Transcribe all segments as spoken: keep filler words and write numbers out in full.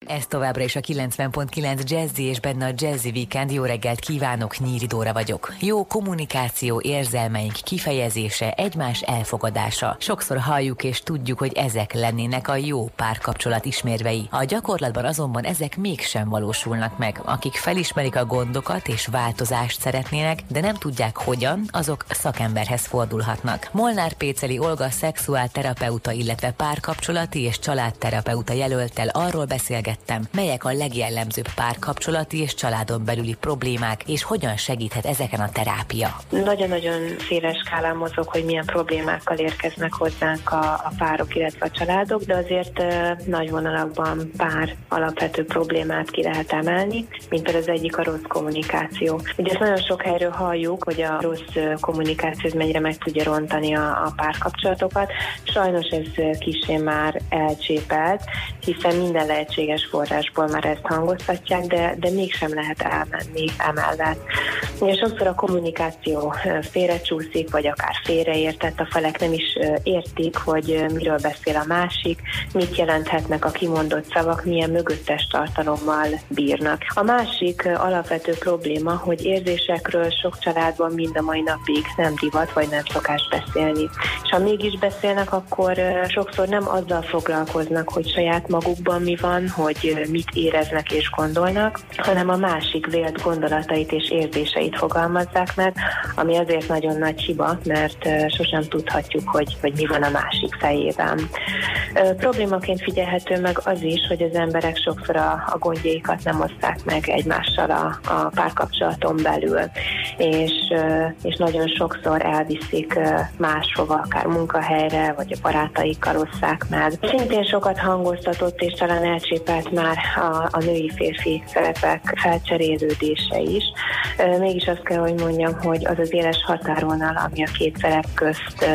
Ez továbbra is a kilencven pont kilenc Jazzy, és benne a Jazzy Weekend. Jó reggelt kívánok, Nyíri Dóra vagyok. Jó kommunikáció, érzelmeink kifejezése, egymás elfogadása. Sokszor halljuk és tudjuk, hogy ezek lennének a jó párkapcsolat ismérvei. A gyakorlatban azonban ezek mégsem valósulnak meg. Akik felismerik a gondokat és változást szeretnének, de nem tudják hogyan, azok szakemberhez fordulhatnak. Molnár Péceli Olga szexuálterapeuta, illetve párkapcsolati és családterapeuta jelölttel arról beszélgettem, melyek a legjellemzőbb párkapcsolati és családon belüli problémák, és hogyan segíthet ezeken a terápia. Nagyon-nagyon széles skálán mozog, hogy milyen problémákkal érkeznek hozzánk a, a párok, illetve a családok, de azért e, nagy vonalakban pár alapvető problémát ki lehet emelni, mint például az egyik a rossz kommunikáció. Ugye ezt nagyon sok helyről halljuk, hogy a rossz kommunikáció mennyire meg tudja rontani a, a párkapcsolatokat. Sajnos ez kissé már elcsépelt, hiszen minden lehetséges forrásból már ezt hangoztatják, de, de mégsem lehet elmenni emellett. Ugye sokszor a kommunikáció félrecsúszik, vagy akár félreértett, a felek nem is értik, hogy miről beszél a másik, mit jelenthetnek a kimondott szavak, milyen mögöttes tartalommal bírnak. A másik alapvető probléma, hogy érzésekről sok családban mind a mai napig nem divat, vagy nem szokás beszélni. És ha mégis beszélnek, akkor sokszor nem azzal foglalkoznak, hogy saját magukban mi van, hogy mit éreznek és gondolnak, hanem a másik vélt gondolatait és érzéseit fogalmazzák meg, ami azért nagyon nagy hiba, mert sosem tudhatjuk, hogy, hogy mi van a másik fejében. Problémaként figyelhető meg az is, hogy az emberek sokszor a, a gondjaikat nem oszták meg egymással a, a párkapcsolaton belül, és, és nagyon sokszor elviszik máshova, akár munkahelyre, vagy a barátaikkal osszák meg. Szintén sokat hangoztatott, és talán elcsépelt már a, a női-férfi szerepek felcserélődése is. Mégis azt kell, hogy mondjam, hogy az az éles határvonal, ami a két szerep közt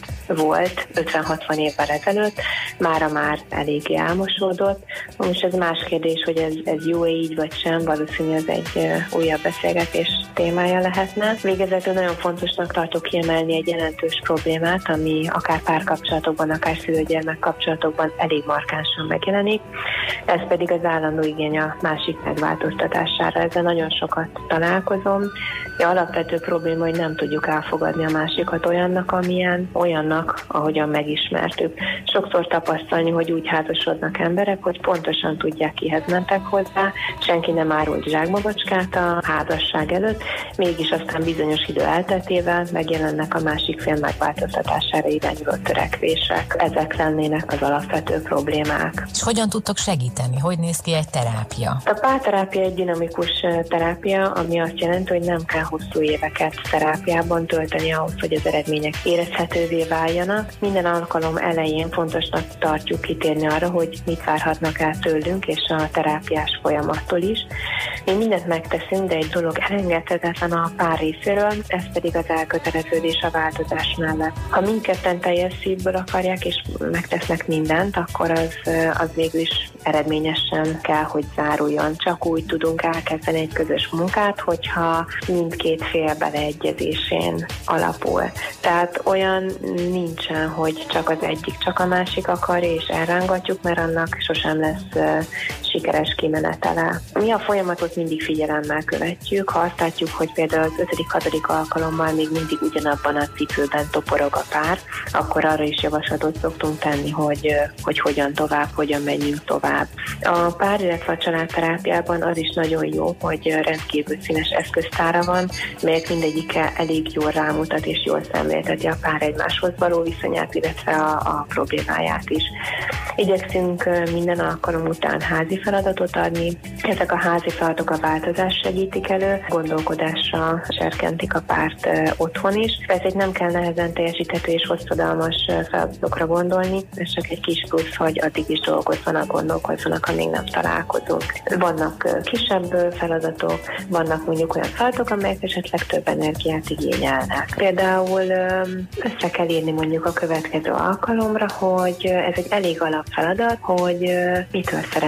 volt ötven-hatvan évvel ezelőtt, mára már eléggé elmosódott. Most ez más kérdés, hogy ez, ez jó-e így vagy sem, valószínű ez egy újabb beszélgetés témája lehetne. Végezetül nagyon fontosnak tartok kiemelni egy jelentős problémát, ami akár párkapcsolatokban, akár szülő-gyermek kapcsolatokban elég markánsan megjelenik. Ez pedig az állandó igény a másik megváltoztatására. Ezzel nagyon sokat találkozom. De alapvető probléma, hogy nem tudjuk elfogadni a másikat olyannak, amilyen, olyannak, ahogyan megismertük. Sokszor tapasztalni, hogy úgy házasodnak emberek, hogy pontosan tudják, kihez mentek hozzá, senki nem árult zsákmagacskát a házasság előtt, mégis aztán bizonyos idő elteltével megjelennek a másik fél megváltoztatására irányuló törekvések. Ezek lennének az alapvető problémák. És hogyan tudtok segíteni? Hogy néz ki egy terápia? A párterápia egy dinamikus terápia, ami azt jelenti, hogy nem kell hosszú éveket terápiában tölteni ahhoz, hogy az eredmények érezhetővé váljanak. Minden alkalom elején fontosnak tartjuk kitérni arra, hogy mit várhatnak el tőlünk és a terápiás folyamattól is. Mi mindent megteszünk, de egy dolog elengedhetetlen a pár részéről, ez pedig az elköteleződés a változás mellett. Ha mindketten teljes szívből akarják és megtesznek mindent, akkor az, az végül is eredményesen kell, hogy záruljon. Csak úgy tudunk elkezdeni egy közös munkát, hogyha mindkét fél beleegyezésén alapul. Tehát olyan nincsen, hogy csak az egyik, csak a másik akar, és elrángatjuk, mert annak sosem lesz uh, sikeres kimenetele. Mi a folyamatot mindig figyelemmel követjük, ha azt látjuk, hogy például az ötödik-hatodik alkalommal még mindig ugyanabban a cipőben toporog a pár, akkor arra is javaslatot szoktunk tenni, hogy, hogy hogyan tovább, hogyan menjünk tovább. A pár, illetve a családterápiában az is nagyon jó, hogy rendkívül színes eszköztára van, melyek mindegyike elég jól rámutat és jól szemlélteti a pár egymáshoz való viszonyát, illetve a, a problémáját is. Igyekszünk minden alkalom után házi feladatot adni. Ezek a házi feladatok a változást segítik elő, gondolkodásra serkentik a párt otthon is. Ezért nem kell nehezen teljesíthető és hosszadalmas feladatokra gondolni, ez csak egy kis plusz, hogy addig is dolgozzanak, gondolkozzanak, amíg nem találkozunk. Vannak kisebb feladatok, vannak mondjuk olyan feladatok, amelyek esetleg több energiát igényelnek. Például össze kell írni mondjuk a következő alkalomra, hogy ez egy elég alapfeladat, hogy mitől szerethető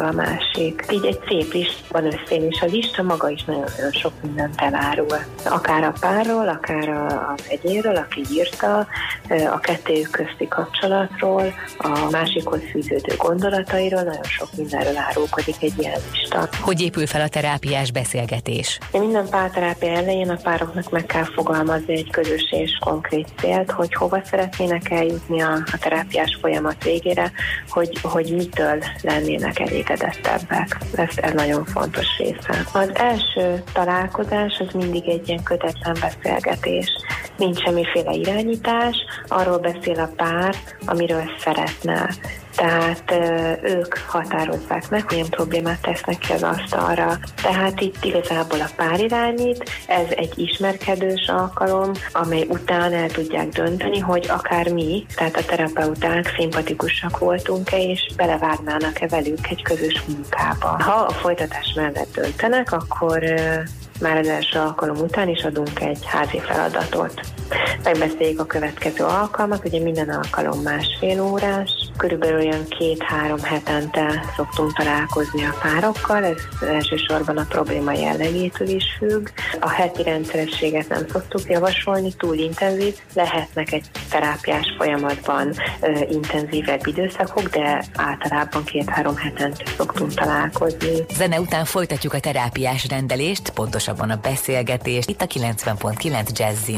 a másik. Így egy szép lista van összén, és a lista maga is nagyon-nagyon sok mindent elárul. Akár a párról, akár az egyénről, aki írta, a kettőjük közti kapcsolatról, a másikhoz fűződő gondolatairól, nagyon sok mindenről árulkodik egy ilyen lista. Hogy épül fel a terápiás beszélgetés? Minden párterápia elején a pároknak meg kell fogalmazni egy közös és konkrét célt, hogy hova szeretnének eljutni a, a terápiás folyamat végére, hogy, hogy mitől lennének elégedettebbek. Ez, ez nagyon fontos része. Az első találkozás az mindig egy ilyen kötetlen beszélgetés. Nincs semmiféle irányítás, arról beszél a pár, amiről szeretne. Tehát ők határozzák meg, milyen problémát tesznek ki az asztalra. Tehát itt igazából a pár irányít, ez egy ismerkedős alkalom, amely után el tudják dönteni, hogy akár mi, tehát a terapeuták szimpatikusak voltunk-e, és belevágnának-e velük egy közös munkába. Ha a folytatás mellett döntenek, akkor már az első alkalom után is adunk egy házi feladatot. Megbeszéljük a következő alkalmat, ugye minden alkalom másfél órás, körülbelül olyan két-három hetente szoktunk találkozni a párokkal, ez elsősorban a probléma jellegétől is függ. A heti rendszerességet nem szoktuk javasolni, túl intenzív, lehetnek egy terápiás folyamatban ö, intenzívebb időszakok, de általában két-három hetente szoktunk találkozni. Zene után folytatjuk a terápiás rendelést, pontosabban a beszélgetést, itt a kilencven pont kilenc Jazzin.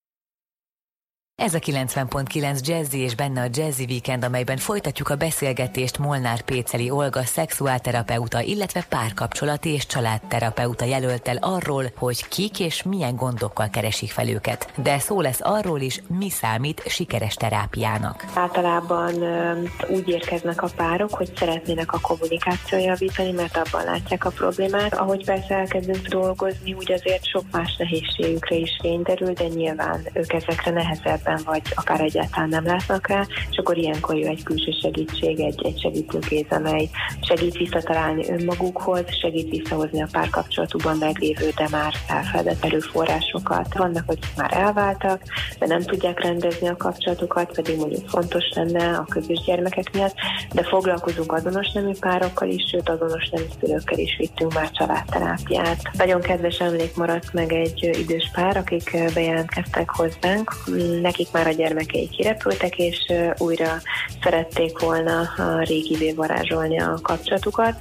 Ez a kilencven pont kilenc Jazzy és benne a Jazzy Weekend, amelyben folytatjuk a beszélgetést Molnár Péceli Olga szexuálterapeuta, illetve párkapcsolati és családterapeuta jelölttel arról, hogy kik és milyen gondokkal keresik fel őket. De szó lesz arról is, mi számít sikeres terápiának. Általában úgy érkeznek a párok, hogy szeretnének a kommunikációt javítani, mert abban látják a problémát. Ahogy persze elkezdünk dolgozni, úgy azért sok más nehézségükre is fény derül, de nyilván ők ezekre nehezebb vagy akár egyáltalán nem látnak rá, és akkor ilyenkor jön egy külső segítség, egy, egy segítőkéz, amely segít visszatalálni önmagukhoz, segít visszahozni a párkapcsolatukban meglévő, de már elfeledett erőforrásokat. Vannak, hogy már elváltak, de nem tudják rendezni a kapcsolatukat, pedig mondjuk fontos lenne a közös gyermekek miatt, de foglalkozunk azonos nemű párokkal is, sőt azonos nemű szülőkkel is vittünk már családterápiát. Nagyon kedves emlék maradt meg egy idős pár, akik bejelentkeztek hozzánk, nekik már a gyermekei kirepültek, és újra szerették volna a régivé varázsolni a kapcsolatukat,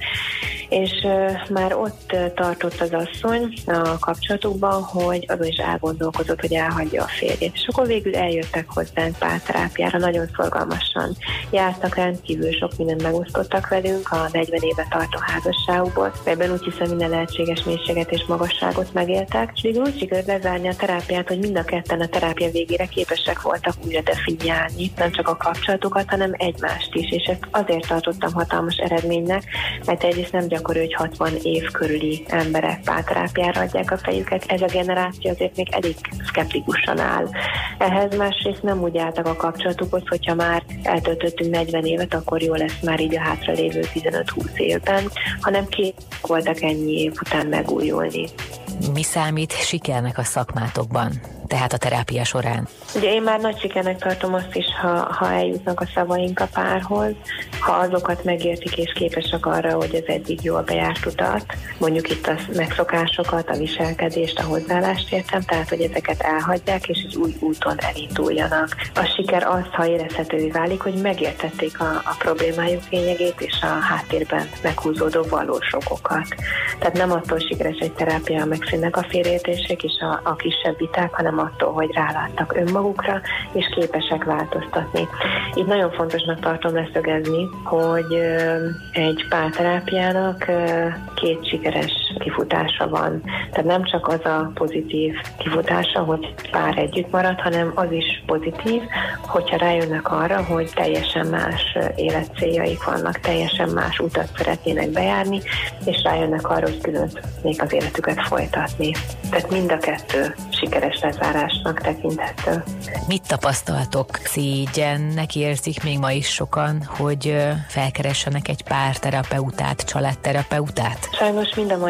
és már ott tartott az asszony a kapcsolatukban, hogy azon is elgondolkozott, hogy elhagyja a férjét. És akkor végül eljöttek hozzánk párterápiára, nagyon szorgalmasan jártak, rendkívül sok mindent megosztottak velünk a negyven éve tartó házasságukból, melyben úgy hiszem minden lehetséges mélységet és magasságot megéltek, és végül úgy sikerült lezárni a terápiát, hogy mind a ketten a terápia végére képesek voltak újra definiálni, nem csak a kapcsolatokat, hanem egymást is, és ezt azért tartottam hatalmas eredménynek, mert egyrészt nem gyakori, hogy hatvan év körüli emberek párterápiára adják a fejüket, ez a generáció azért még elég szkeptikusan áll. Ehhez másrészt nem úgy álltak a kapcsolatukhoz, hogyha már eltöltöttünk negyven évet, akkor jó lesz már így a hátralévő tizenöt-húsz évben, hanem két voltak ennyi év után megújulni. Mi számít sikernek a szakmátokban, tehát a terápia során? Ugye én már nagy sikernek tartom azt is, ha, ha eljutnak a szavaink a párhoz, ha azokat megértik és képesek arra, hogy az eddig jól bejárt utat, mondjuk itt a megszokásokat, a viselkedést, a hozzáállást értem, tehát hogy ezeket elhagyják és egy új úton elinduljanak. A siker az, ha érezhetővé válik, hogy megértették a, a problémájuk lényegét és a háttérben meghúzódó valós okokat. Tehát nem attól sikeres egy terápia, megszűnnek a félreértések és a, a kisebb viták, hanem attól, hogy ráláttak önmagukra, és képesek változtatni. Itt nagyon fontosnak tartom leszögezni, hogy egy párterápiának két sikeres kifutása van. Tehát nem csak az a pozitív kifutása, hogy pár együtt marad, hanem az is pozitív, hogyha rájönnek arra, hogy teljesen más életcéljaik vannak, teljesen más utat szeretnének bejárni, és rájönnek arra, hogy külön még az életüket folytatni. Tehát mind a kettő sikeres lezárásnak tekinthető. Mit tapasztaltok? Szégyennek érzik még ma is sokan, hogy felkeressenek egy párterapeutát, családterapeutát? Sajnos mind a mai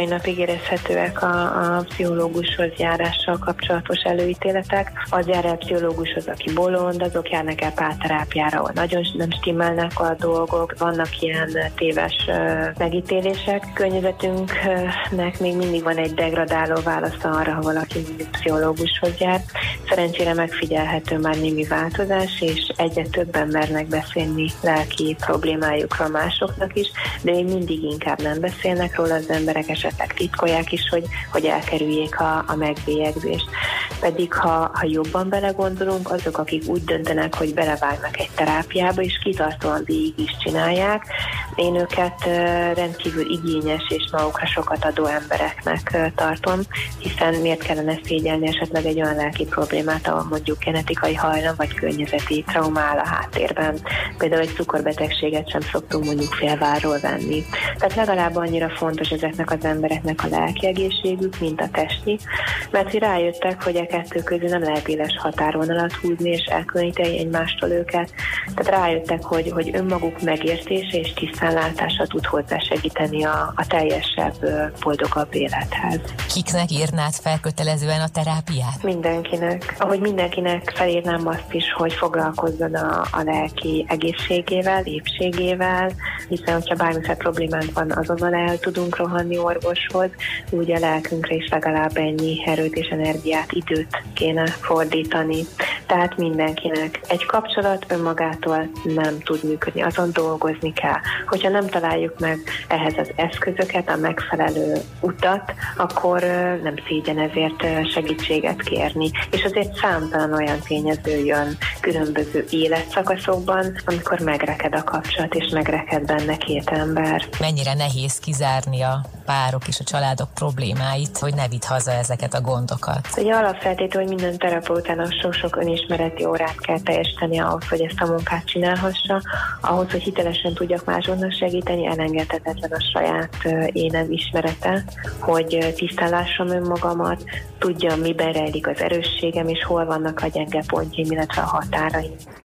napig érezhetőek a, a pszichológushoz járással kapcsolatos előítéletek. Az jár el pszichológushoz, aki bolond, azok járnak el párterápiára, ahol nagyon nem stimmelnek a dolgok, vannak ilyen téves uh, megítélések. Környezetünknek még mindig van egy degradáló válasz arra, ha valaki pszichológushoz jár. Szerencsére megfigyelhető már némi változás, és egyre több embernek beszélni lelki problémájukra másoknak is, de még mindig inkább nem beszélnek róla, az emberek esetleg titkolják is, hogy, hogy elkerüljék a, a megbélyegzést. Pedig ha, ha jobban belegondolunk, azok, akik úgy döntenek, hogy belevágnak egy terápiába, és kitartóan végig is csinálják, én őket rendkívül igényes és magukra sokat adó embereknek tartom, hiszen miért kellene szégyelni esetleg egy olyan lelki problémát, ahol mondjuk genetikai hajlam vagy környezeti trauma áll a háttérben. Például egy cukorbetegséget sem szoktunk mondjuk félvárról venni. Tehát legalább annyira fontos ezeknek az embereknek a lelki egészségük, mint a testi, mert hogy rájöttek, hogy a kettő közül nem lehet éles határvonalat húzni és elkülöníteni egymástól őket. Tehát rájöttek, hogy, hogy önmaguk megértése és tisztánlátása tud hozzásegíteni a, a teljesebb, boldogabb élethez. Kiknek írnád fel kötelezően a terápiát? Mindenkinek. Ahogy mindenkinek felírnám azt is, hogy foglalkozzon a, a lelki egészségével, épségével, hiszen hogyha bármiféle problémánk van, azonnal el tudunk rohanni orvoshoz, úgy a lelkünkre is legalább ennyi erőt és energiát, időt kéne fordítani. Tehát mindenkinek. Egy kapcsolat önmagától nem tud működni, azon dolgozni kell. Hogyha nem találjuk meg ehhez az eszközöket, a megfelelő utat, akkor nem szégyen ezért segítséget kérni. És azért számtalan olyan tényező jön különböző életszakaszokban, amikor megreked a kapcsolat, és megreked benne két ember. Mennyire nehéz kizárni a párok és a családok problémáit, hogy ne vidd haza ezeket a gondokat? Ugye alapfeltétel, hogy minden terapeutának sok-sok önismereti órát kell teljesíteni ahhoz, hogy ezt a munkát csinálhassa, ahhoz, hogy hitelesen tudjak másoknak segíteni, elengedhetetlen a saját énem ismerete, hogy tisztán lássam önmagamat, tudjam, miben rejlik az erősségem, és hol vannak a gyenge pontjaim, illetve a határaim.